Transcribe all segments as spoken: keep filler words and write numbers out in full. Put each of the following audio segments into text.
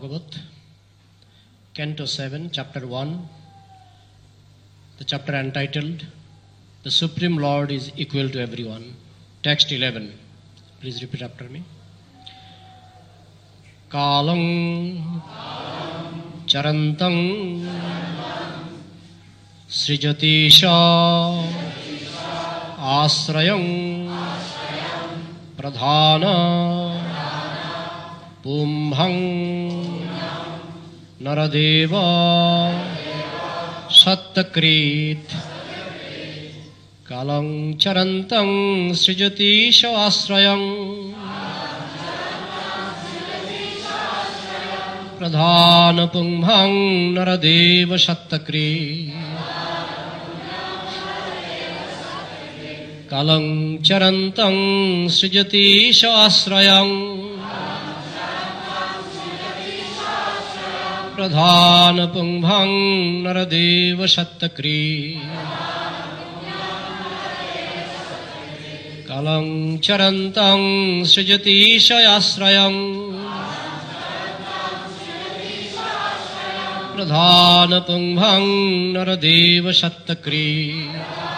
Bhagavat, Canto seven, Chapter one, the chapter entitled, The Supreme Lord is Equal to Everyone. Text eleven. Please repeat after me. Kalang Charantang Srijatisha Asrayam Pradhana Pumbhang Naradeva Sattakrit Kalang Charantang Srijatisha Asrayam Pradhana Pumbhang Naradeva Sattakrit Kalang Charantang Srijatisha Asrayam Pradhana Pumbhang Naradeva Sattakrit Kalang Charantang Srijatisha Asrayam Pradhana Pumbhang Naradeva Sattakrit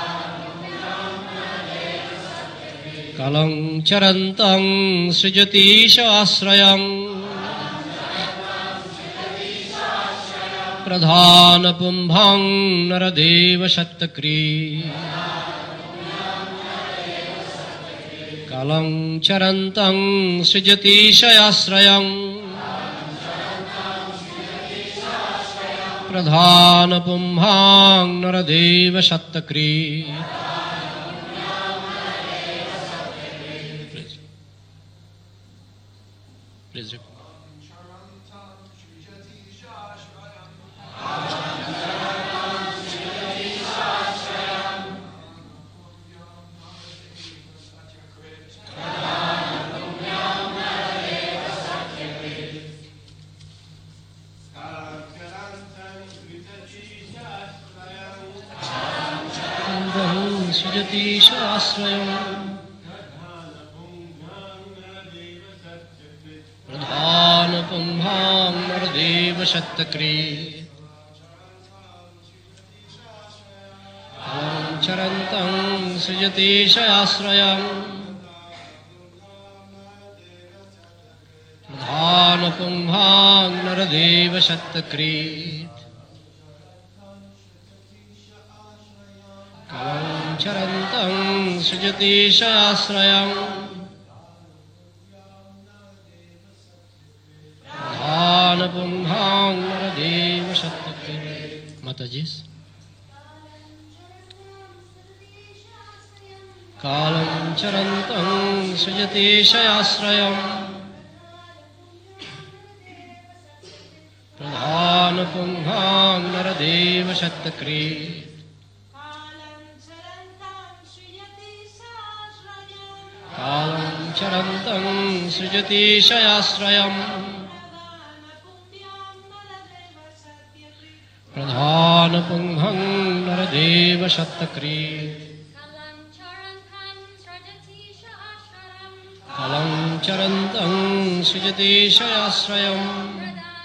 Kalang Charantang Srijatisha Asrayam Pradhana Pumbhang Naradeva Sattakrit Kalang Charantang Srijatisha Asrayam Pradhana Pumbhang Naradeva Sattakrit Please repeat. Srijatisha Asrayam Pradhana Pumbhang Naradeva Sattakrit Kalang Charantang Srijatisha Asrayam Pradhana Pumbhang Naradeva Sattakrit Kalang Charantang Srijatisha Asrayam Pradhana Pumbhang Naradeva Sattakrit. Matajis. Kalang Charantang Srijatisha Asrayam Pradhana Pumbhang Naradeva Sattakrit Kalang Charantang Srijatisha Asrayam Pradhana Pumbhang Naradeva Sattakrit Kalang Charantang Srijatisha Asrayam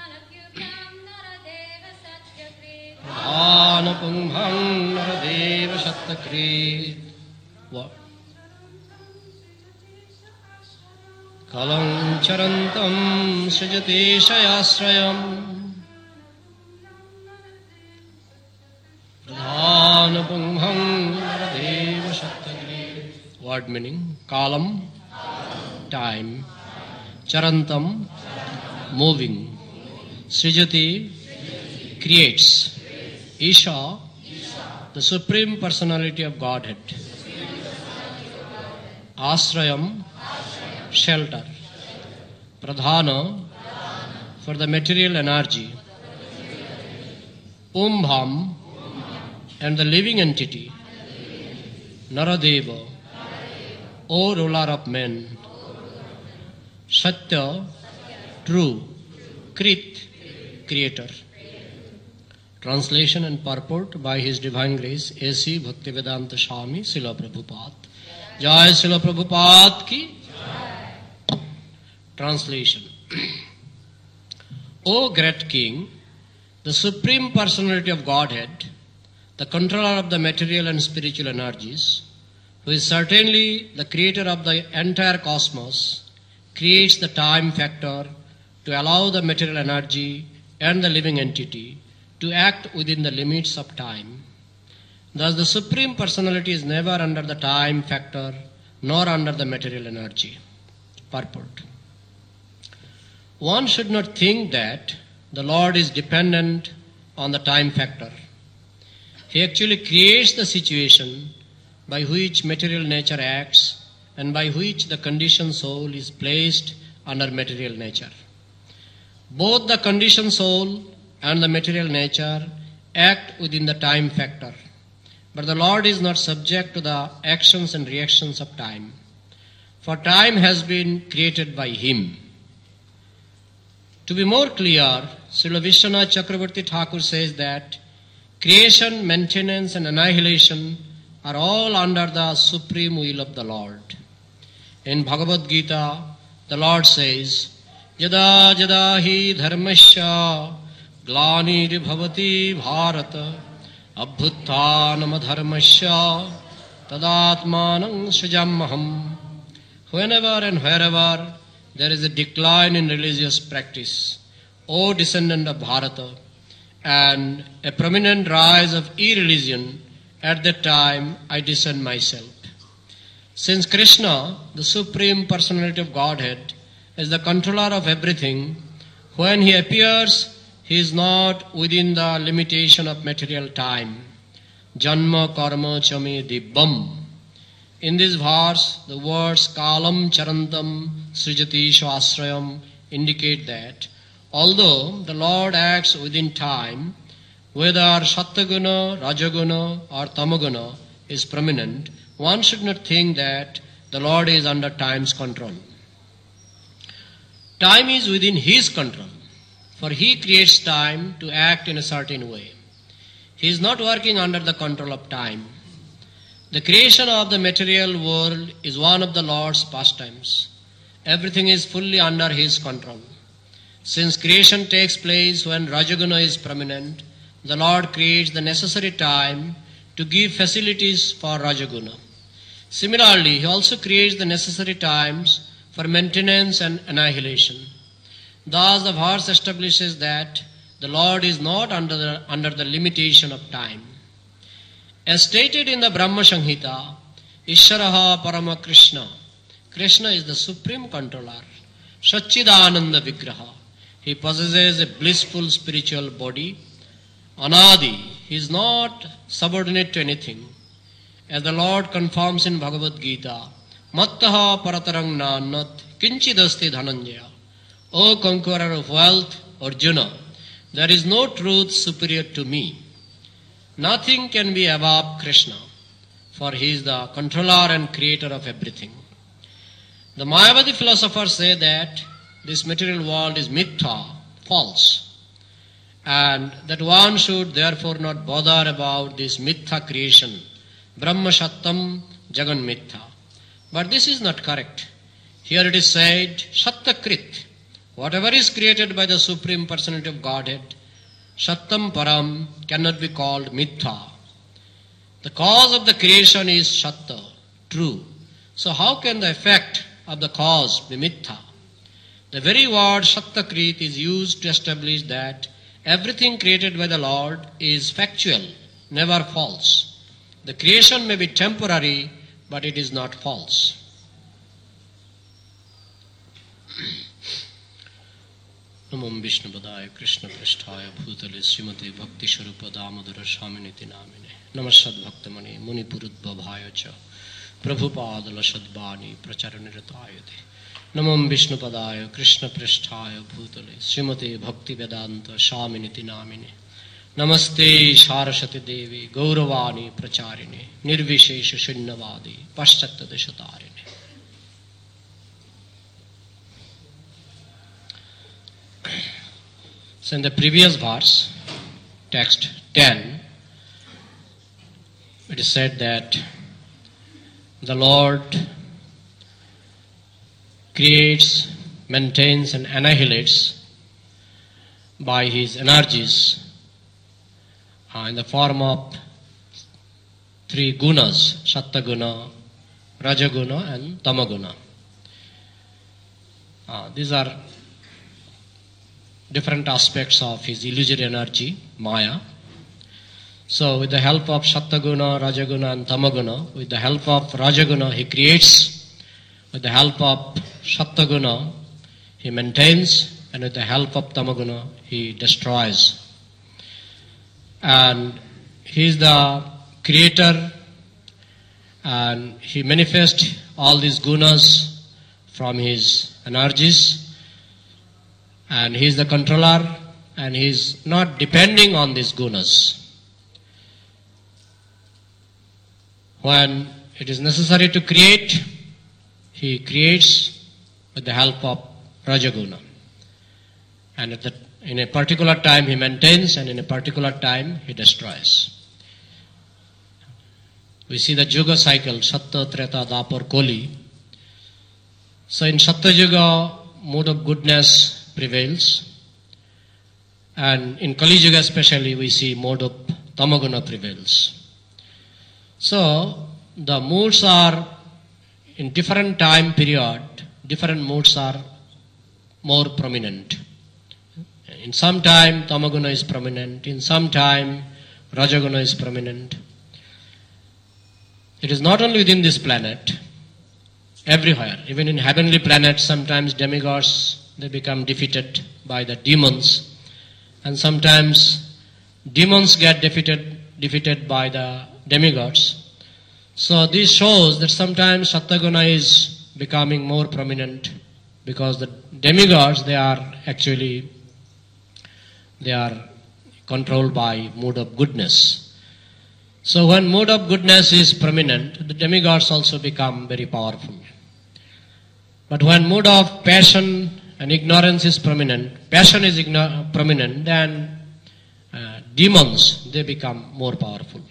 Pradhana Pumbhang Naradeva Sattakrit Kalang Charantam Srijatisha Asrayam Pradhana Pumbhang Naradeva Sattakrit. Word meaning: Kalam, time; Charantam, moving; Srijati, creates; Isha, the Supreme Personality of Godhead; Asrayam, shelter; Pradhana, for the material energy; Pumbham, and the living entity; Naradeva, O ruler of men; Satya, true; Krit, creator. Translation and purport by His Divine Grace A C Bhaktivedanta Swami Srila Prabhupada. Jai Srila Prabhupada ki. Translation. O great King, the Supreme Personality of Godhead, the controller of the material and spiritual energies, who is certainly the creator of the entire cosmos, creates the time factor to allow the material energy and the living entity to act within the limits of time. Thus, the Supreme Personality is never under the time factor nor under the material energy. Purport. One should not think that the Lord is dependent on the time factor. He actually creates the situation by which material nature acts and by which the conditioned soul is placed under material nature. Both the conditioned soul and the material nature act within the time factor, but the Lord is not subject to the actions and reactions of time, for time has been created by Him. To be more clear, Srila Vishwanath Chakravarti Thakur says that creation, maintenance and annihilation are all under the supreme will of the Lord. In Bhagavad Gita, the Lord says, Yada jada hi dharmasya glanir bhavati bharata abhuttanam dharmasya tadatmanam srijamaham. Whenever and wherever there is a decline in religious practice, O descendant of Bharata, and a prominent rise of irreligion, at that time I descend myself. Since Krishna, the Supreme Personality of Godhead, is the controller of everything, when He appears, He is not within the limitation of material time. Janma karma chame dibbam. In this verse, the words kalam charantam srijati shasrayam indicate that although the Lord acts within time, whether Sattaguna, Rajaguna or Tamaguna is prominent, one should not think that the Lord is under time's control. Time is within His control, for He creates time to act in a certain way. He is not working under the control of time. The creation of the material world is one of the Lord's pastimes. Everything is fully under His control. Since creation takes place when Rajaguna is prominent, the Lord creates the necessary time to give facilities for Rajaguna. Similarly, He also creates the necessary times for maintenance and annihilation. Thus, the verse establishes that the Lord is not under the, under the limitation of time. As stated in the Brahma Samhita, Ishvaraha Parama Krishna. Krishna is the supreme controller, Satchidananda Vigraha. He possesses a blissful spiritual body. Anadi, He is not subordinate to anything. As the Lord confirms in Bhagavad Gita, Mattaha Paratarang Nanat Kinchidasti Dhananjaya. O conqueror of wealth, Arjuna, there is no truth superior to me. Nothing can be above Krishna, for He is the controller and creator of everything. The Mayavadi philosophers say that this material world is mithya, false, and that one should therefore not bother about this mithya creation, Brahma Sattam Jagan Mithya. But this is not correct. Here it is said, Sattakrit, whatever is created by the Supreme Personality of Godhead, Sattam Param, cannot be called Mithya. The cause of the creation is Satta, true. So how can the effect of the cause be Mithya? The very word Sattakrit is used to establish that everything created by the Lord is factual, never false. The creation may be temporary, but it is not false. Namam Vishnu Padaya Krishna Prasthaya Bhutale Srimati Bhakti Sharupa Damodara Swaminiti Namine Namashad Bhaktamani Muni Purudbhavaya Cha Prabhupada Sadbani Pracharanirtayate Namam Vishnu Padaya Krishna Prasthaya Bhutale Srimati Bhakti Vedanta Swaminiti Namine Namaste Saraswati Devi Gauravani Pracharine Nirvishesha Shunyavadi Paschatya Deshatarine. So in the previous verse, text ten, it is said that the Lord creates, maintains and annihilates by his energies uh, in the form of three gunas, Sattva-guna, Raja-guna and Tama-guna. Uh, these are different aspects of his illusory energy, Maya. So with the help of Sattva-guna, Raja-guna and Tama-guna, with the help of Raja-guna he creates, with the help of Sattva-guna he maintains, and with the help of Tama-guna he destroys. And he is the creator, and he manifests all these gunas from his energies, and he is the controller, and he is not depending on these gunas. When it is necessary to create, he creates with the help of Rajaguna. And at the, in a particular time he maintains, and in a particular time he destroys. We see the Yuga cycle, Sattva, Treta, Dapur, Koli. So in Sattva Yuga, mood of goodness prevails. And in Kali Yuga especially, we see mode of Tamaguna prevails. So the moods are in different time period, different moods are more prominent. In some time Tamaguna is prominent, in some time Rajaguna is prominent. It is not only within this planet, everywhere, even in heavenly planets, sometimes demigods, they become defeated by the demons, and sometimes demons get defeated defeated by the demigods. So this shows that sometimes Sattva-guna is becoming more prominent, because the demigods, they are actually, they are controlled by mood of goodness. So when mood of goodness is prominent, the demigods also become very powerful. But when mood of passion and ignorance is prominent, passion is igno- prominent, then uh, demons, they become more powerful.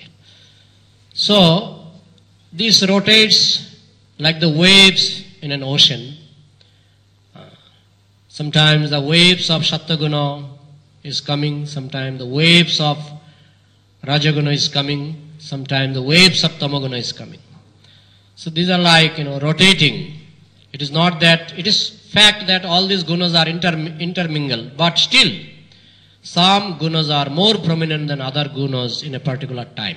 So this rotates like the waves in an ocean. Uh, sometimes the waves of Sattva-guna is coming, sometimes the waves of Rajaguna is coming, sometimes the waves of Tamaguna is coming. So these are like, you know, rotating. It is not that, it is fact that all these gunas are inter, intermingled, but still some gunas are more prominent than other gunas in a particular time.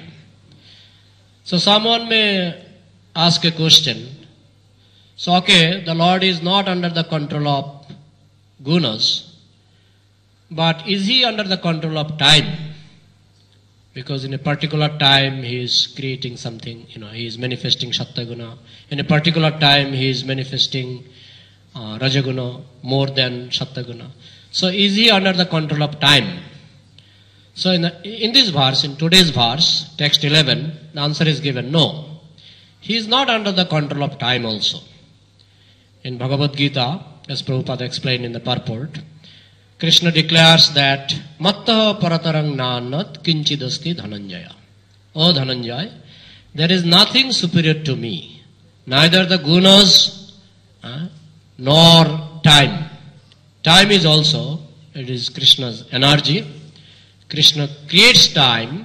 So someone may ask a question. So okay, the Lord is not under the control of gunas, but is he under the control of time? Because in a particular time he is creating something, you know, he is manifesting Sattva-guna. In a particular time he is manifesting uh, Rajaguna more than Sattva-guna. So is he under the control of time? So in, the, in this verse, in today's verse, text eleven, the answer is given, no. He is not under the control of time also. In Bhagavad Gita, as Prabhupada explained in the purport, Krishna declares that Mattaha paratarang nanat kinchidasti dhananjaya. O Dhananjaya, there is nothing superior to me, neither the gunas uh, nor time. Time is also, it is Krishna's energy. Krishna creates time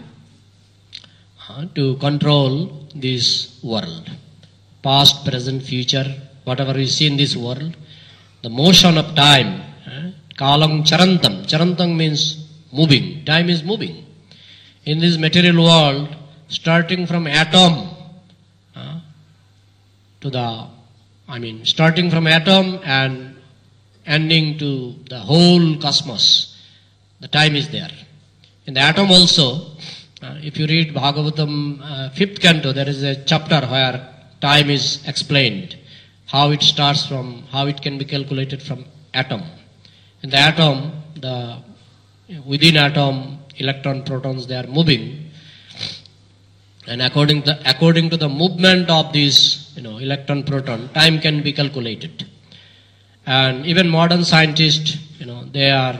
uh, to control this world. Past, present, future, whatever we see in this world, the motion of time, uh, Kalam charantam. Charantam means moving. Time is moving. In this material world, starting from atom uh, to the, I mean, starting from atom and ending to the whole cosmos, the time is there. In the atom also, uh, if you read Bhagavatam, uh, fifth canto, there is a chapter where time is explained, how it starts from, how it can be calculated from atom. In the atom, the within atom, electron, protons, they are moving, and according to according to the movement of these, you know, electron, proton, time can be calculated. And even modern scientists, you know, they are,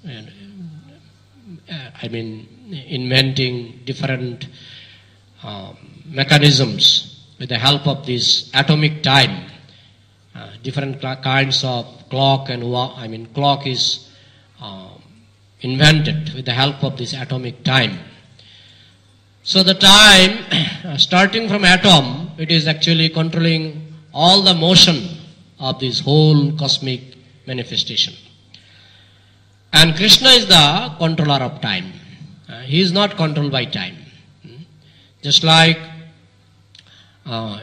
uh, I mean, inventing different uh, mechanisms with the help of this atomic time. Uh, different cl- kinds of clock and wa- I mean clock is uh, invented with the help of this atomic time. So the time, starting from atom, it is actually controlling all the motion of this whole cosmic manifestation. And Krishna is the controller of time. Uh, he is not controlled by time. Just like uh,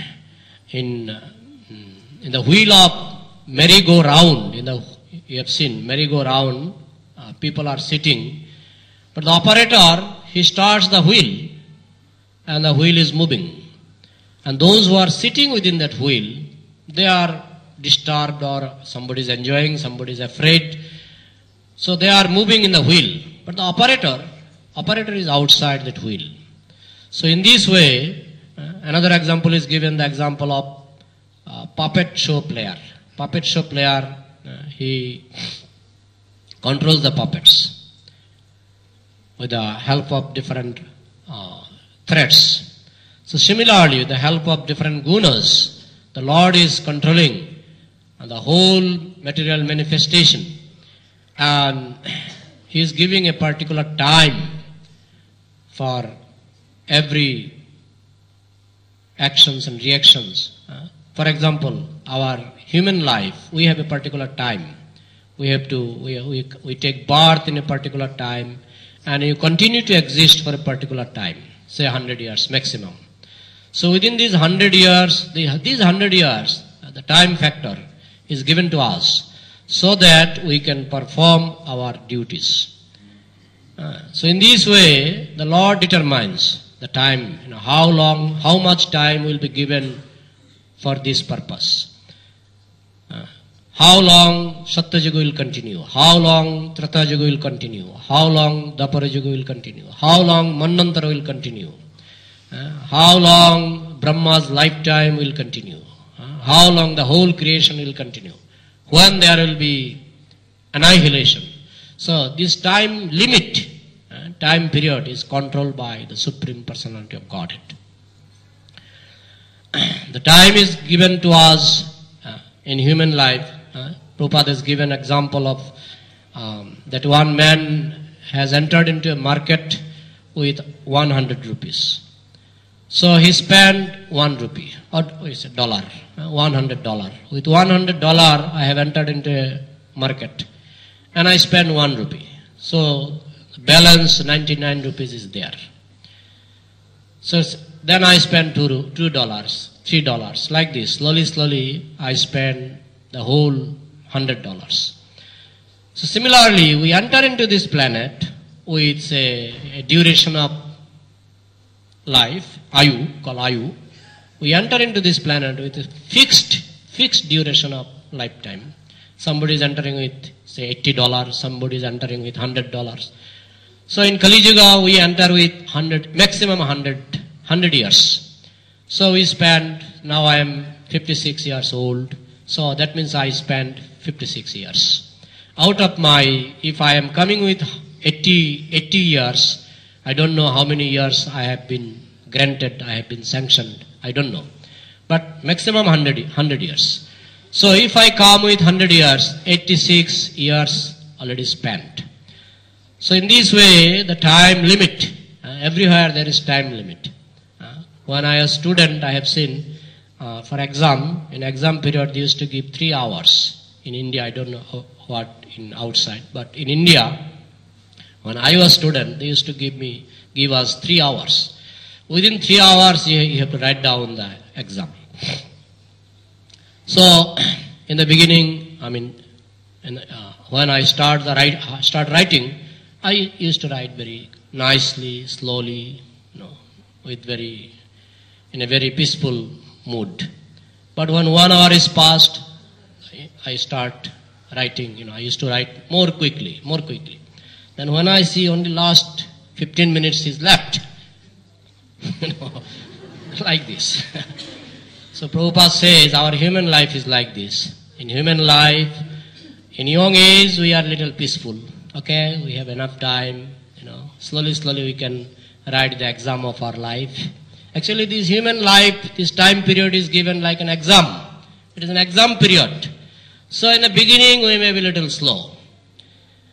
in uh, in the wheel of merry-go-round, in the you have seen merry-go-round, uh, people are sitting, but the operator, he starts the wheel, and the wheel is moving. And those who are sitting within that wheel, they are disturbed, or somebody is enjoying, somebody is afraid. So they are moving in the wheel. But the operator, operator is outside that wheel. So in this way, uh, another example is given, the example of uh, puppet show player. Puppet show player, uh, he controls the puppets with the help of different uh, threads. So similarly, with the help of different gunas, the Lord is controlling the whole material manifestation, and He is giving a particular time for every actions and reactions. Uh, for example, our human life, we have a particular time. We have to, we, we, we take birth in a particular time, and you continue to exist for a particular time, say one hundred years maximum. So within these one hundred years, the, these one hundred years, uh, the time factor is given to us so that we can perform our duties. Uh, so in this way, the Lord determines the time, you know, how long, how much time will be given for this purpose. Uh, how long Satya Yuga will continue, how long Treta Yuga will continue, how long Dwapara Yuga will continue, how long Manvantara will continue, uh, how long Brahma's lifetime will continue, uh, how long the whole creation will continue, when there will be annihilation. So this time limit, uh, time period is controlled by the Supreme Personality of Godhead. The time is given to us uh, in human life. Uh, Prabhupada has given example of um, that one man has entered into a market with one hundred rupees. So he spent one rupee, or it's a dollar, uh, one hundred dollar. With one hundred dollar, I have entered into a market, and I spend one rupee. So the balance ninety-nine rupees is there. So then I spend two two dollars, three dollars, like this. Slowly, slowly, I spend the whole hundred dollars. So similarly, we enter into this planet with a, a duration of life, ayu, called ayu. We enter into this planet with a fixed, fixed duration of lifetime. Somebody is entering with, say, eighty dollars, somebody is entering with one hundred dollars. So in Kali Yuga, we enter with one hundred, maximum one hundred, one hundred years. So we spend, now I am fifty-six years old, so that means I spend fifty-six years. Out of my, if I am coming with eighty, eighty years, I don't know how many years I have been granted, I have been sanctioned, I don't know. But maximum one hundred, one hundred years. So if I come with one hundred years, eighty-six years already spent. So in this way, the time limit, uh, everywhere there is time limit. Uh, when I was a student, I have seen, uh, for exam, in exam period they used to give three hours. In India, I don't know how, what in outside, but in India, when I was a student, they used to give me, give us three hours. Within three hours, you, you have to write down the exam. So, in the beginning, I mean, in, uh, when I start the write, start writing, I used to write very nicely, slowly, you know, with very, in a very peaceful mood. But when one hour is passed, I, I start writing. You know, I used to write more quickly, more quickly. Then when I see only last fifteen minutes is left, you know, like this. So Prabhupada says our human life is like this. In human life, in young age we are little peaceful. Okay, we have enough time, you know, slowly, slowly we can write the exam of our life. Actually this human life, this time period is given like an exam. It is an exam period. So in the beginning we may be a little slow.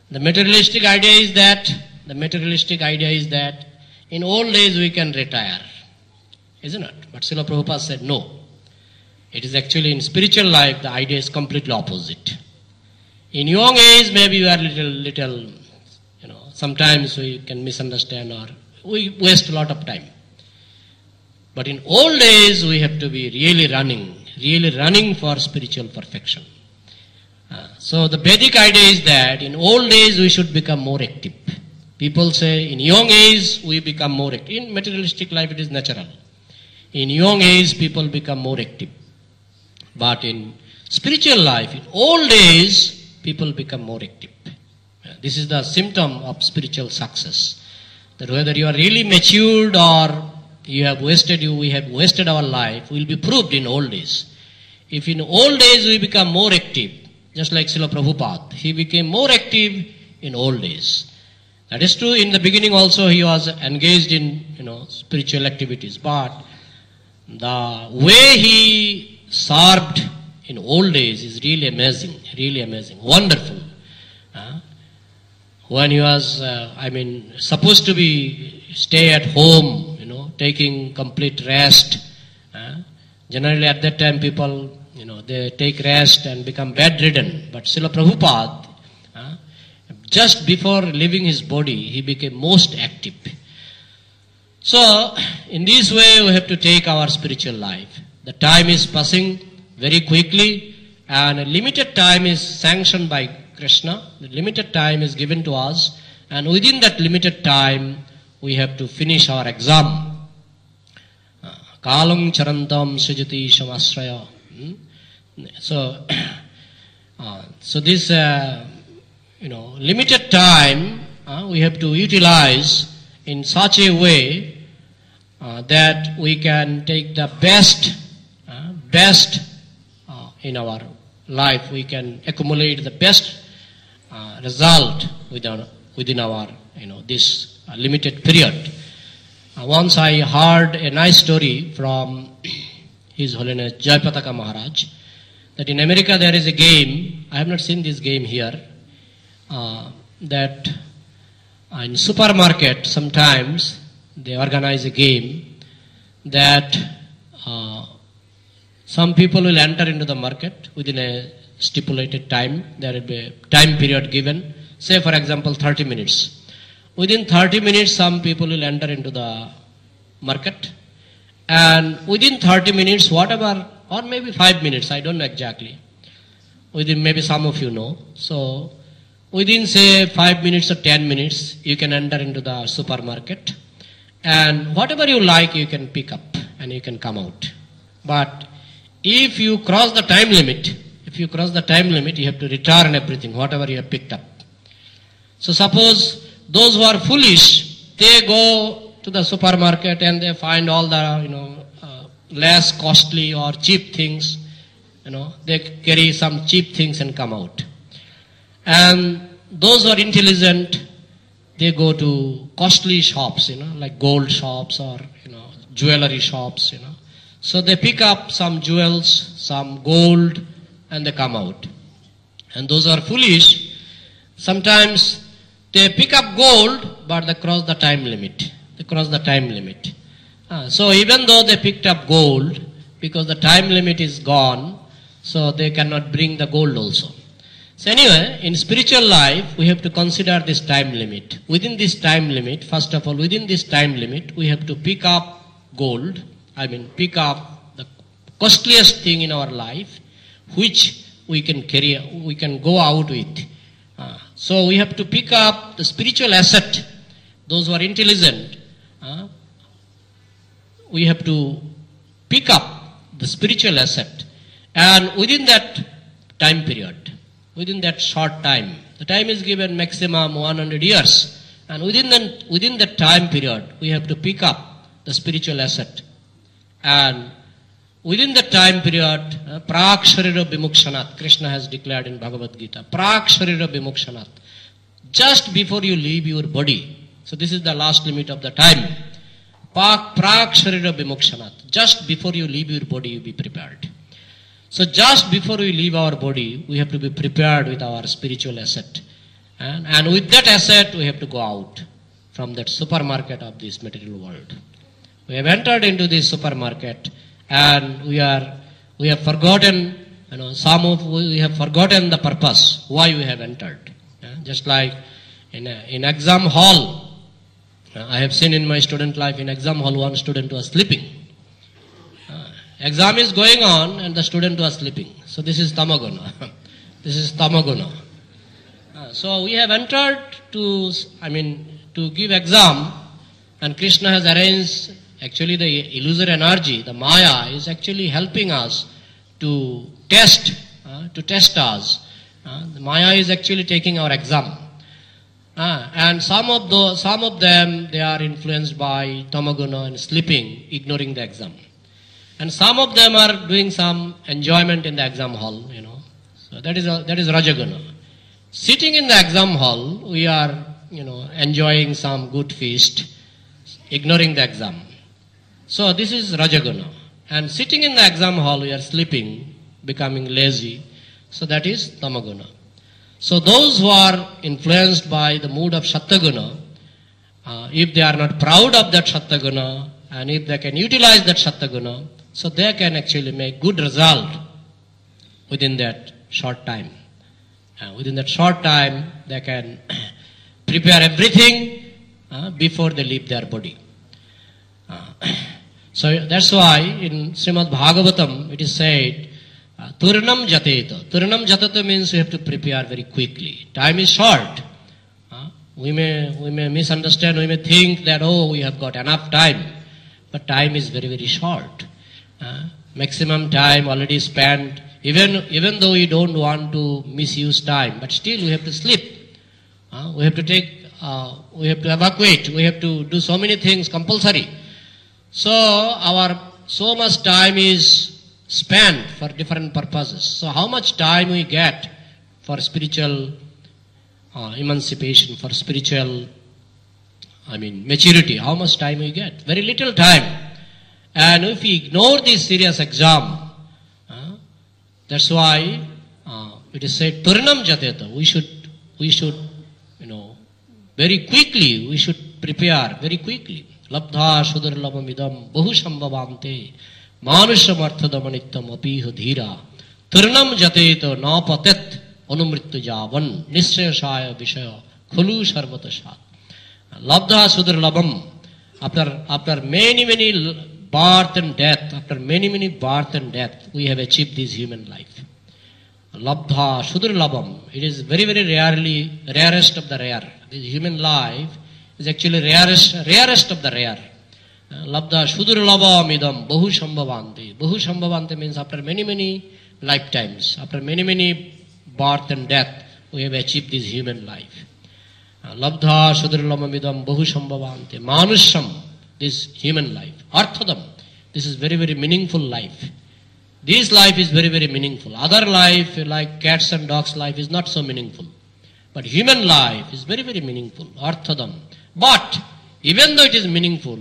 The materialistic idea is that, the materialistic idea is that in old age we can retire, isn't it? But Srila Prabhupada said no. It is actually in spiritual life the idea is completely opposite. In young age maybe you are little, little, you know, sometimes we can misunderstand or we waste a lot of time. But in old age we have to be really running, really running for spiritual perfection. Uh, so the Vedic idea is that in old age we should become more active. People say in young age we become more active. In materialistic life it is natural. In young age people become more active. But in spiritual life, in old age, people become more active. Uh, this is the symptom of spiritual success. That whether you are really matured or you have wasted, you, we have wasted our life, will be proved in old age. If in old age we become more active, just like Srila Prabhupada, he became more active in old age. That is true. In the beginning also he was engaged in, you know, spiritual activities. But the way he served in old age is really amazing, really amazing, wonderful. Uh, when he was, uh, I mean, supposed to be stay at home, you know, taking complete rest. Uh, generally at that time people, you know, they take rest and become bedridden. But Srila Prabhupada, uh, just before leaving his body, he became most active. So, in this way we have to take our spiritual life. The time is passing very quickly and a limited time is sanctioned by Krishna. The limited time is given to us and within that limited time we have to finish our exam. Kalam charantam sujati shamasraya. So, uh, so this uh, you know limited time uh, we have to utilize in such a way uh, that we can take the best best uh, in our life. We can accumulate the best uh, result within, within our, you know, this uh, limited period. Uh, once I heard a nice story from His Holiness Jayapataka Maharaj, that in America there is a game, I have not seen this game here, uh, that uh, in supermarket sometimes they organize a game that uh, some people will enter into the market within a stipulated time. There will be a time period given. Say for example thirty minutes. Within thirty minutes some people will enter into the market. And within thirty minutes whatever, or maybe five minutes, I don't know exactly. Within, maybe some of you know. So within say five minutes or ten minutes you can enter into the supermarket. And whatever you like you can pick up and you can come out. But if you cross the time limit, if you cross the time limit, you have to return everything, whatever you have picked up. So suppose those who are foolish, they go to the supermarket and they find all the, you know, uh, less costly or cheap things, you know, they carry some cheap things and come out. And those who are intelligent, they go to costly shops, you know, like gold shops or, you know, jewelry shops, you know. So they pick up some jewels, some gold, and they come out. And those are foolish. Sometimes they pick up gold, but they cross the time limit. They cross the time limit. Uh, so even though they picked up gold, because the time limit is gone, so they cannot bring the gold also. So anyway, in spiritual life, we have to consider this time limit. Within this time limit, first of all, within this time limit, we have to pick up gold. I mean, pick up the costliest thing in our life, which we can carry, we can go out with. Uh, so we have to pick up the spiritual asset. Those who are intelligent, uh, we have to pick up the spiritual asset. And within that time period, within that short time, the time is given maximum one hundred years. And within the, within that time period, we have to pick up the spiritual asset. And within the time period, uh, Prak Sharira Bimukshanat, Krishna has declared in Bhagavad Gita, Prak Sharira Bimukshanat, just before you leave your body. So this is the last limit of the time. Prak Sharira Bimukshanat, just before you leave your body, you be prepared. So just before we leave our body, we have to be prepared with our spiritual asset. And, and with that asset, we have to go out from that supermarket of this material world. We have entered into this supermarket, and we are we have forgotten, you know, some of we have forgotten the purpose why we have entered. Yeah? Just like in a, in exam hall, uh, I have seen in my student life, in exam hall, one student was sleeping. Uh, exam is going on, and the student was sleeping. So this is tamaguna. This is tamaguna. Uh, so we have entered to, I mean, to give exam, and Krishna has arranged. Actually, the illusory energy, the Maya, is actually helping us to test, uh, to test us. Uh, the Maya is actually taking our exam, uh, and some of the some of them they are influenced by tamaguna and sleeping, ignoring the exam, and some of them are doing some enjoyment in the exam hall. You know, so that is a, that is rajaguna. Sitting in the exam hall, we are you know enjoying some good feast, ignoring the exam. So this is rajaguna. And sitting in the exam hall, we are sleeping, becoming lazy. So that is tamaguna. So those who are influenced by the mood of sattaguna, uh, if they are not proud of that sattaguna, and if they can utilize that sattaguna, so they can actually make good result within that short time. Uh, within that short time, they can prepare everything uh, before they leave their body. Uh, so that's why in Srimad Bhagavatam it is said, uh, Turnam Jateta. Turnam Jateta means you have to prepare very quickly. Time is short. Uh, we may we may misunderstand, we may think that, oh, we have got enough time. But time is very, very short. Uh, maximum time already spent. Even, even though we don't want to misuse time, but still we have to sleep. Uh, we have to take, uh, we have to evacuate, we have to do so many things compulsory. So our so much time is spent for different purposes. So how much time we get for spiritual uh, emancipation, for spiritual, I mean, maturity? How much time we get? Very little time. And if we ignore this serious exam, uh, that's why uh, it is said, Turnam Jateta. We should, we should, you know, very quickly, we should prepare very quickly. Labdha shudarlamamidam bahushambhavante manusham arthadamanittam apiha dhira turnam jateta napatet anumrittu javan nisrayashaya vishaya khulu sarvatashat. Labdha sudarlabam. After, after many, many birth and death, after many, many birth and death, we have achieved this human life. Labdha sudarlabam. It is very, very rarely, rarest of the rare. This human life is actually rarest, rarest of the rare. Labdha shudurlabamidam bahu shambhavante. Bahu shambhavante means after many, many lifetimes, after many, many birth and death, we have achieved this human life. Labdha shudurlabamidam bahu shambhavante. Manusham, this human life. Arthadam, this is very, very meaningful life. This life is very, very meaningful. Other life, like cats and dogs' life, is not so meaningful. But human life is very, very meaningful. Arthadam. But even though it is meaningful,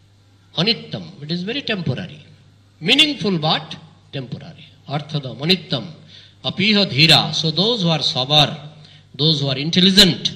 anittam, it is very temporary. Meaningful but temporary. Arthadam, anittam, apiha dhira. So those who are sober, those who are intelligent,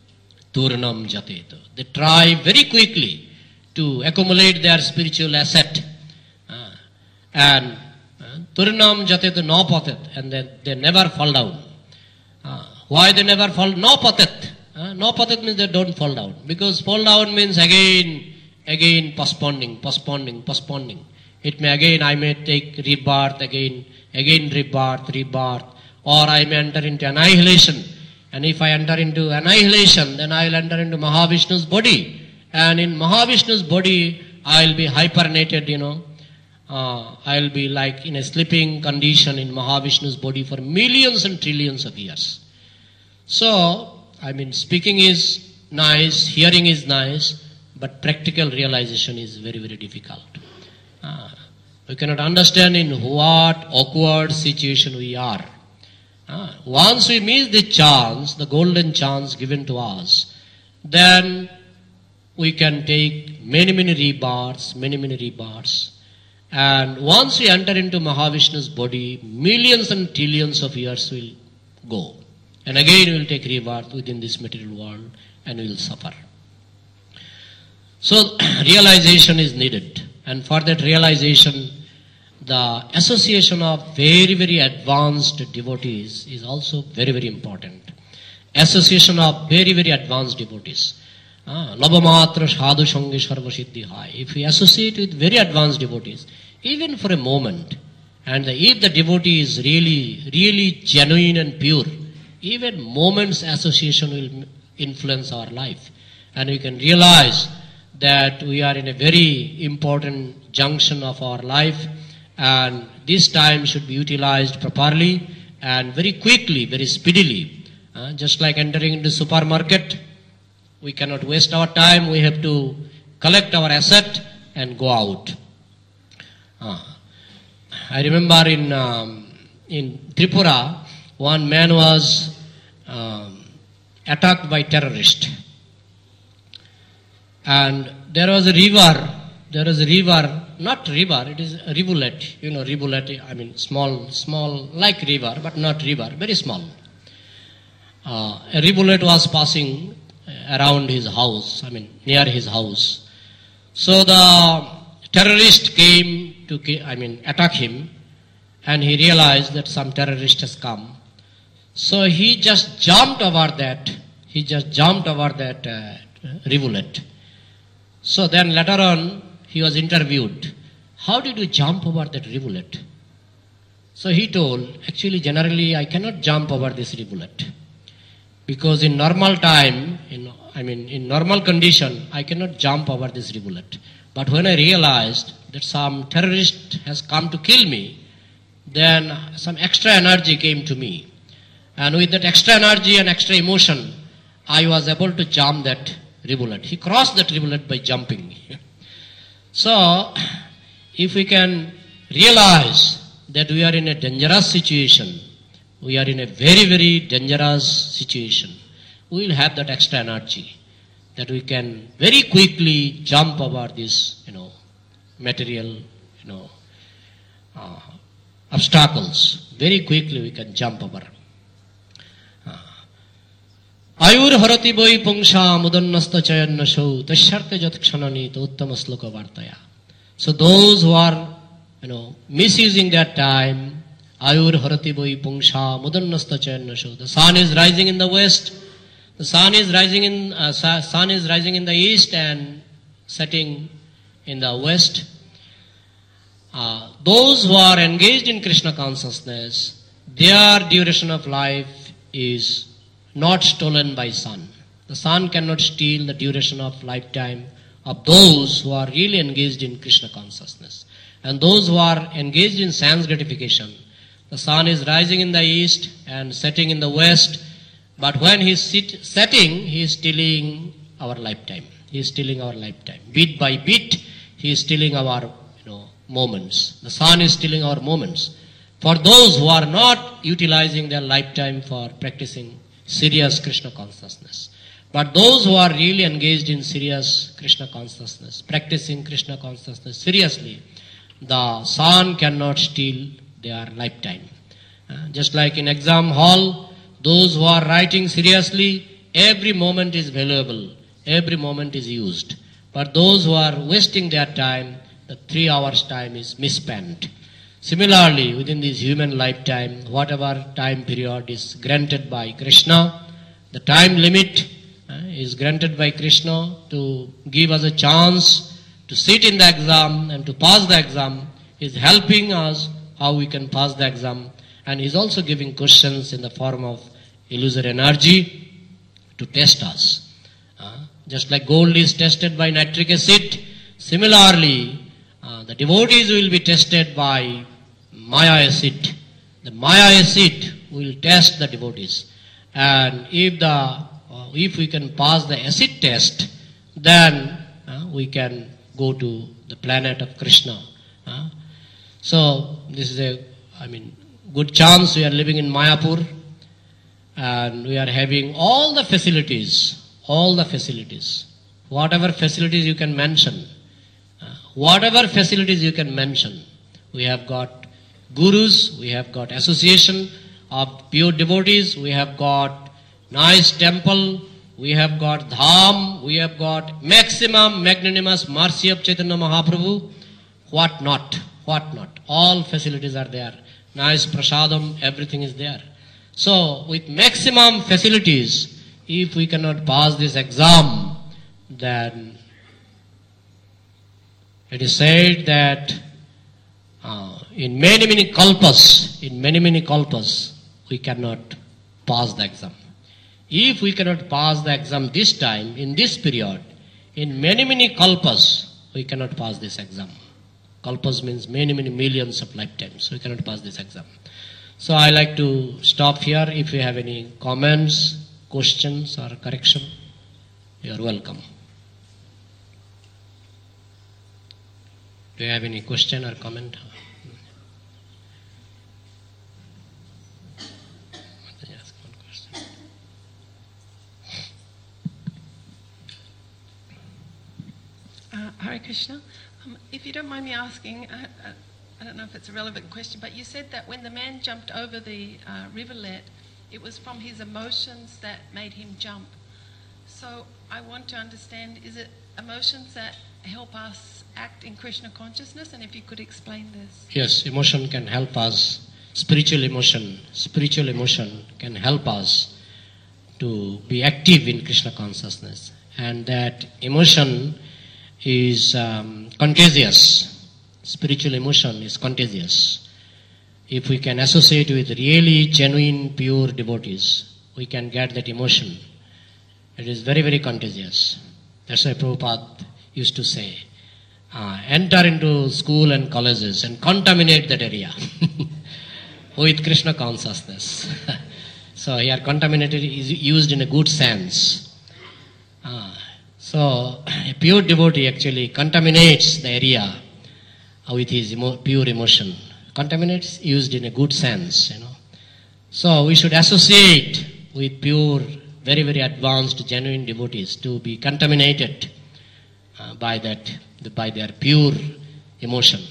turnam jateta. They try very quickly to accumulate their spiritual asset. Uh, and turnam jateta no patet. And then they never fall down. Uh, why they never fall? No patet. Uh, no patet means they don't fall down. Because fall down means again, again postponing, postponing, postponing. It may again, I may take rebirth again, again rebirth, rebirth. Or I may enter into annihilation. And if I enter into annihilation, then I will enter into Mahavishnu's body. And in Mahavishnu's body, I will be hypernated, you know. Uh, I will be like in a sleeping condition in Mahavishnu's body for millions and trillions of years. So, I mean, speaking is nice, hearing is nice, but practical realization is very, very difficult. Uh, we cannot understand in what awkward situation we are. Uh, once we miss the chance, the golden chance given to us, then we can take many, many rebirths, many, many rebirths. And once we enter into Mahavishnu's body, millions and trillions of years will go. And again we will take rebirth within this material world and we will suffer. So realization is needed. And for that realization, the association of very, very advanced devotees is also very, very important. Association of very, very advanced devotees. Labhamatra sadhu sange sarva siddhi hai. If we associate with very advanced devotees, even for a moment, and if the devotee is really, really genuine and pure, even moments association will influence our life. And we can realize that we are in a very important junction of our life, and this time should be utilized properly and very quickly, very speedily. Uh, just like entering into supermarket, we cannot waste our time. We have to collect our asset and go out. Uh, I remember in um, in Tripura, one man was um, attacked by terrorists. And there was a river, there was a river, not river, it is a rivulet, you know, rivulet, I mean small, small, like river, but not river, very small. Uh, a rivulet was passing around his house, I mean near his house. So the terrorist came to, I mean, attack him, and he realized that some terrorist has come. So he just jumped over that, he just jumped over that uh, rivulet. So then later on, he was interviewed. How did you jump over that rivulet? So he told, actually, generally, I cannot jump over this rivulet. Because in normal time, in, I mean, in normal condition, I cannot jump over this rivulet. But when I realized that some terrorist has come to kill me, then some extra energy came to me. And with that extra energy and extra emotion, I was able to jump that rivulet. He crossed that rivulet by jumping. So, if we can realize that we are in a dangerous situation, we are in a very, very dangerous situation, we will have that extra energy that we can very quickly jump over this, you know, material, you know, uh, obstacles. Very quickly we can jump over. Ayur harati boi pungsha mudannasta chayanna shau tashyarte jat kshanani to uttama sloka vartaya. So those who are, you know, misusing that time, ayur harati boi pungsha mudannasta chayanna shau. The sun is rising in the west, the sun is rising in, uh, sun is rising in the east and setting in the west. Uh, those who are engaged in Krishna consciousness, their duration of life is not stolen by sun. The sun cannot steal the duration of lifetime of those who are really engaged in Krishna consciousness. And those who are engaged in sense gratification, the sun is rising in the east and setting in the west, but when he is sit, setting, he is stealing our lifetime. He is stealing our lifetime. Bit by bit, he is stealing our, you know, moments. The sun is stealing our moments. For those who are not utilizing their lifetime for practicing serious Krishna consciousness. But those who are really engaged in serious Krishna consciousness, practicing Krishna consciousness seriously, the sun cannot steal their lifetime. Uh, just like in exam hall, those who are writing seriously, every moment is valuable, every moment is used. But those who are wasting their time, the three hours time is misspent. Similarly, within this human lifetime, whatever time period is granted by Krishna, the time limit uh, is granted by Krishna to give us a chance to sit in the exam and to pass the exam. He is helping us how we can pass the exam, and he is also giving questions in the form of illusory energy to test us. Uh, just like gold is tested by nitric acid, similarly, uh, the devotees will be tested by Maya acid. The Maya acid will test the devotees. And if the uh, if we can pass the acid test, then uh, we can go to the planet of Krishna. Uh, so this is a, I mean, good chance. We are living in Mayapur, and we are having all the facilities, all the facilities, whatever facilities you can mention, uh, whatever facilities you can mention. We have got gurus, we have got association, of pure devotees, we have got nice temple, we have got dham, we have got maximum magnanimous mercy of Chaitanya Mahaprabhu. What not? What not? All facilities are there. Nice prasadam, everything is there. So, with maximum facilities, if we cannot pass this exam, then it is said that uh, in many, many kalpas, in many, many kalpas, we cannot pass the exam. If we cannot pass the exam this time, in this period, in many, many kalpas, we cannot pass this exam. Kalpas means many, many millions of lifetimes. We cannot pass this exam. So I like to stop here. If you have any comments, questions or correction, you are welcome. Do you have any question or comment? Uh, Hare Krishna. Um, if you don't mind me asking, I, I, I don't know if it's a relevant question, but you said that when the man jumped over the uh, rivulet, it was from his emotions that made him jump. So I want to understand, is it emotions that help us act in Krishna consciousness? And if you could explain this. Yes, emotion can help us. Spiritual emotion, spiritual emotion can help us to be active in Krishna consciousness. And that emotion is um, contagious. Spiritual emotion is contagious. If we can associate with really genuine, pure devotees, we can get that emotion. It is very, very contagious. That's why Prabhupada used to say, uh, enter into school and colleges and contaminate that area with Krishna consciousness. So here contaminated is used in a good sense. Uh, So, a pure devotee actually contaminates the area with his emo- pure emotion. Contaminates used in a good sense, you know. So, we should associate with pure, very, very advanced, genuine devotees to be contaminated uh, by that, by their pure emotion.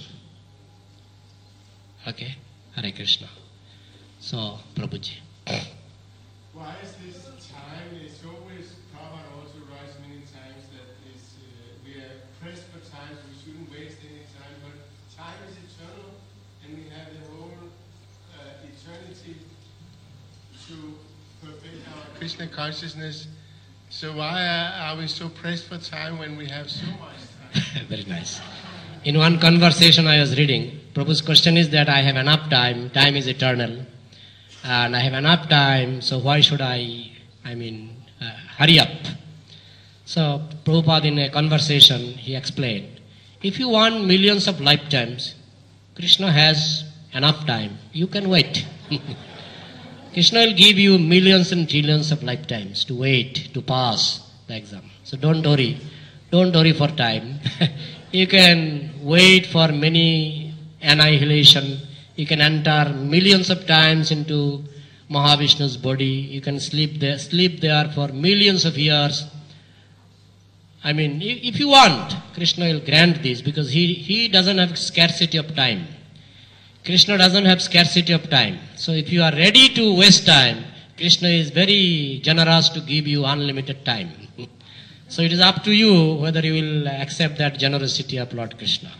Okay? Hare Krishna. So, Prabhuji. Why is this time is always Prabhupada also writes many times that is, uh, we are pressed for time, so we shouldn't waste any time, but time is eternal and we have the whole uh, eternity to perfect our Krishna consciousness. So why are, are we so pressed for time when we have so much time? Very nice. In one conversation I was reading, Prabhu's question is that I have enough time, time is eternal. And I have enough time, so why should I, I mean, uh, hurry up? So Prabhupada in a conversation, he explained, if you want millions of lifetimes, Krishna has enough time. You can wait. Krishna will give you millions and trillions of lifetimes to wait, to pass the exam. So don't worry. Don't worry for time. You can wait for many annihilation. You can enter millions of times into Mahavishnu's body. You can sleep there, sleep there for millions of years. I mean, if you want, Krishna will grant this because he, he doesn't have scarcity of time. Krishna doesn't have scarcity of time. So if you are ready to waste time, Krishna is very generous to give you unlimited time. So it is up to you whether you will accept that generosity of Lord Krishna.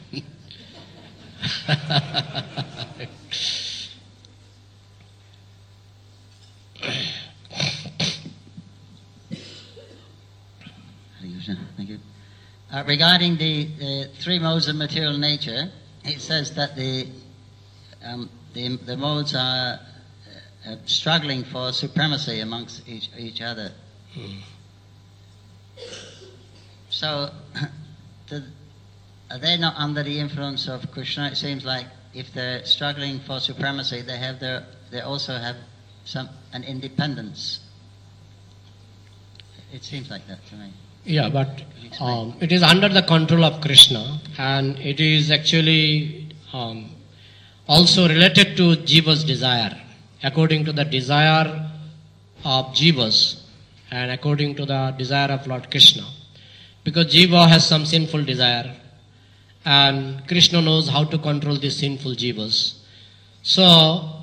Thank you. Uh, regarding the uh, three modes of material nature, it says that the um, the, the modes are uh, struggling for supremacy amongst each each other. Hmm. So, the, are they not under the influence of Krishna? It seems like if they're struggling for supremacy, they have their they also have some an independence. It seems like that to me. Yeah, but um, it is under the control of Krishna, and it is actually um, also related to Jiva's desire. According to the desire of Jivas, and according to the desire of Lord Krishna. Because Jiva has some sinful desire, and Krishna knows how to control these sinful Jivas. So,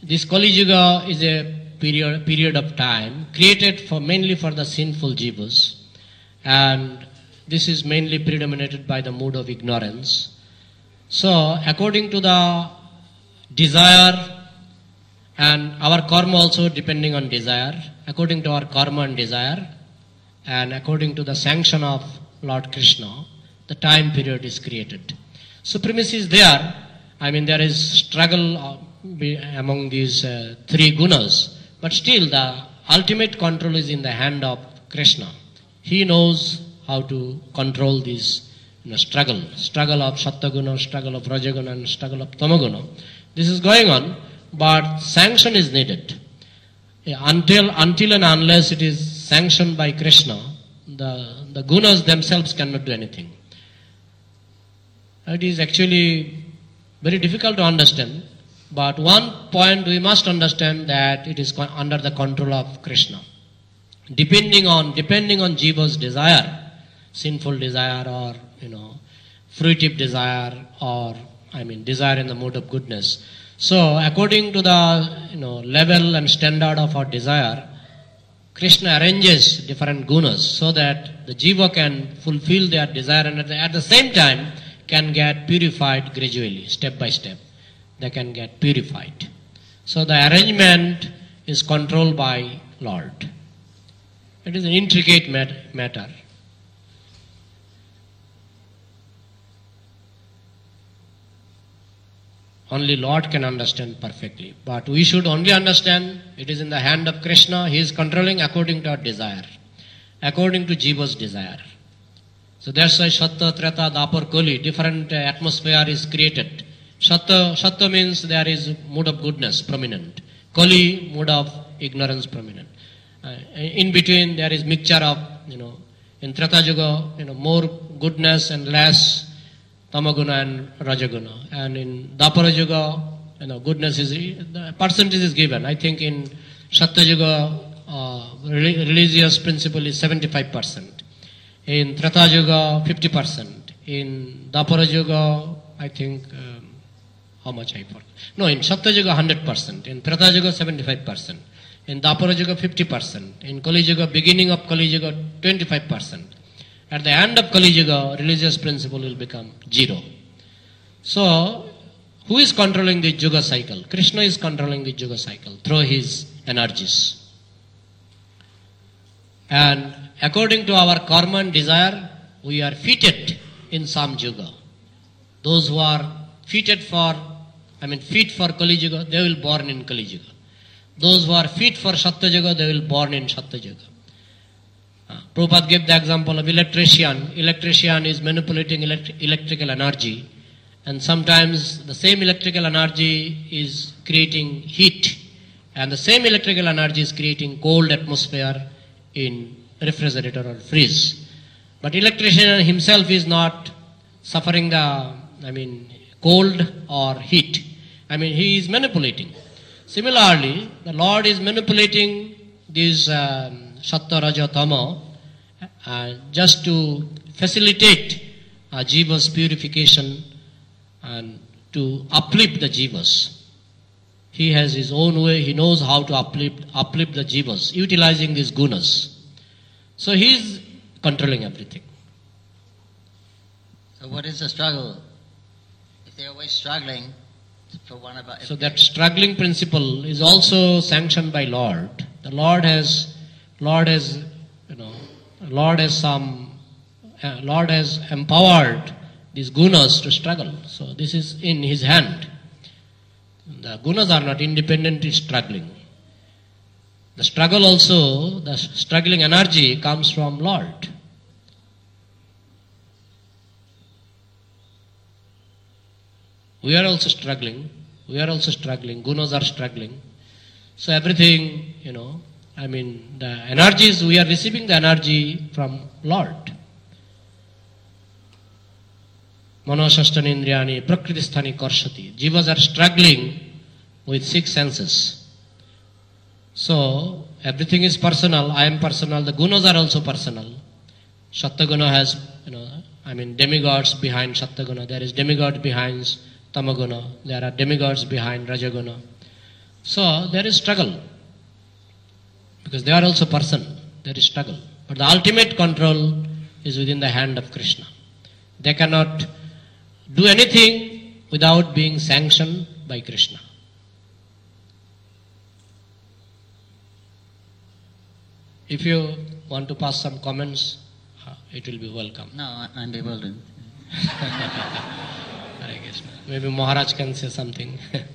this Kali Yuga is a period, period of time created for mainly for the sinful jivas, and this is mainly predominated by the mood of ignorance. So, according to the desire, and our karma also depending on desire, according to our karma and desire, and according to the sanction of Lord Krishna, the time period is created. Supremacy is there. I mean, there is struggle uh, be- among these uh, three gunas, but still the ultimate control is in the hand of Krishna. He knows how to control this you know, struggle, struggle of Sattva-guna, struggle of Raja-guna, and struggle of Tama-guna. This is going on, but sanction is needed. Yeah, until, until and unless it is sanctioned by Krishna, the, the gunas themselves cannot do anything. It is actually very difficult to understand, but one point we must understand that it is under the control of Krishna. Depending on, depending on jiva's desire, sinful desire or, you know, fruitive desire or, I mean, desire in the mode of goodness. So, according to the, you know, level and standard of our desire, Krishna arranges different gunas so that the jiva can fulfill their desire and at the, at the same time can get purified gradually, step by step. They can get purified. So, the arrangement is controlled by Lord. It is an intricate mat- matter. Only Lord can understand perfectly. But we should only understand it is in the hand of Krishna. He is controlling according to our desire, according to jiva's desire. So that's why Sattva, Treta, Dapur, Kali, different uh, atmosphere is created. Sattva, Sattva means there is mood of goodness prominent. Kali, mood of ignorance prominent. Uh, in between there is mixture of, you know, in Treta Yuga, you know, more goodness and less Tamaguna and Rajaguna. And in Dapara Yuga, you know, goodness is, the percentage is given. I think in Sattva Yuga, uh, religious principle is seventy-five percent. In Treta Yuga, fifty percent. In Dapara Yuga, I think, um, how much I forgot. No, in Sattva Yuga, one hundred percent. In Treta Yuga, seventy-five percent. In Dapara Yuga, fifty percent. In Kali Yuga, beginning of Kali Yuga, twenty-five percent. At the end of Kali Yuga, religious principle will become zero. So, who is controlling the Yuga cycle? Krishna is controlling the Yuga cycle through his energies. And according to our karma and desire, we are fitted in some Yuga. Those who are fitted for, I mean fit for Kali Yuga, they will born in Kali Yuga. Those who are fit for Sattva Yuga, they will born in Sattva Yuga. Uh, Prabhupada gave the example of electrician. Electrician is manipulating elect- electrical energy, and sometimes the same electrical energy is creating heat, and the same electrical energy is creating cold atmosphere in refrigerator or fridge. But electrician himself is not suffering the, I mean, cold or heat. I mean, he is manipulating. Similarly, the Lord is manipulating this um, Sattva, Raja, Tama uh, just to facilitate uh, jiva's purification and to uplift the jivas. He has his own way, he knows how to uplift, uplift the jivas, utilizing these gunas. So he is controlling everything. So what is the struggle? If they're always struggling for one of us. So that struggling principle is also sanctioned by Lord. The Lord has, Lord has, you know, Lord has some, uh, Lord has empowered these gunas to struggle. So this is in His hand. The gunas are not independently struggling. The struggle also, the struggling energy comes from Lord. We are also struggling. We are also struggling. Gunas are struggling. So everything, you know, I mean, the energies, we are receiving the energy from Lord. Manosasthani indriyani prakritisthani karshati. Jivas are struggling with six senses. So, everything is personal. I am personal. The gunas are also personal. Sattva-guna has, you know, I mean, demigods behind Sattva-guna. There is demigod behind Tamaguna. There are demigods behind Rajaguna. So there is struggle, because they are also person. There is struggle, but the ultimate control is within the hand of Krishna. They cannot do anything without being sanctioned by Krishna. If you want to pass some comments, it will be welcome. No, I- I'm bewildered. I guess maybe Maharaj can say something.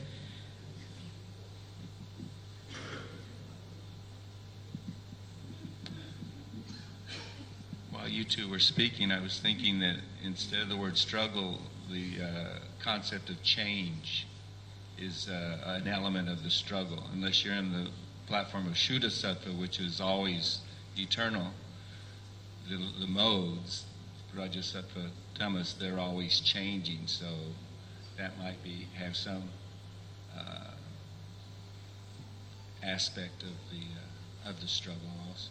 While you two were speaking, I was thinking that instead of the word struggle, the uh, concept of change is uh, an element of the struggle. Unless you're in the platform of Shuddha Sattva, which is always eternal, the, the modes, Raja Sattva, Tamas, they're always changing. So that might be have some uh, aspect of the uh, of the struggle also.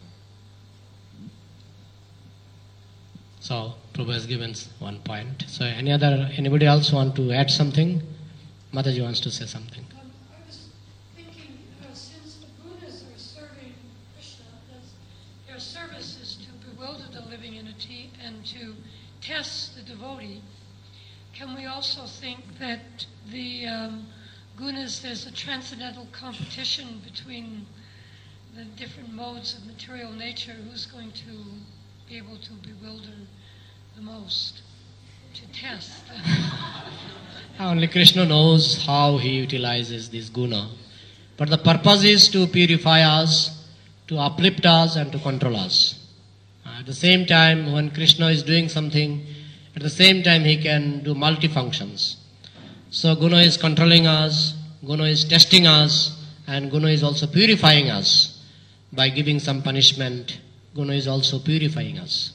So Prabhu has given one point. So any other, anybody else want to add something? Mataji wants to say something. Um, I was thinking, uh, since the Buddhas are serving Krishna, that's, their service is to bewilder the living entity and to test the devotee, can we also think that the um, gunas, there's a transcendental competition between the different modes of material nature, who's going to be able to bewilder the most, to test? Only Krishna knows how he utilizes this guna. But the purpose is to purify us, to uplift us and to control us. At the same time, when Krishna is doing something, at the same time he can do multifunctions. So guna is controlling us, guna is testing us, and guna is also purifying us. By giving some punishment, guna is also purifying us.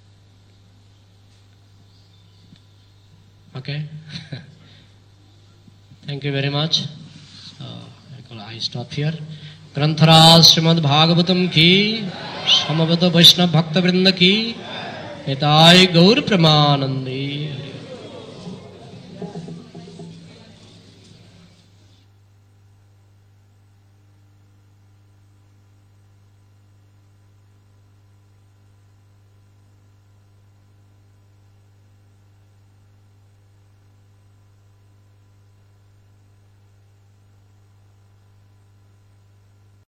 Okay? Thank you very much. So, I stop here. Granthara Srimad Bhagavatam ki, Samavata Vaishnava Bhakta Vrinda ki, Nitai Gaur Pramanandi.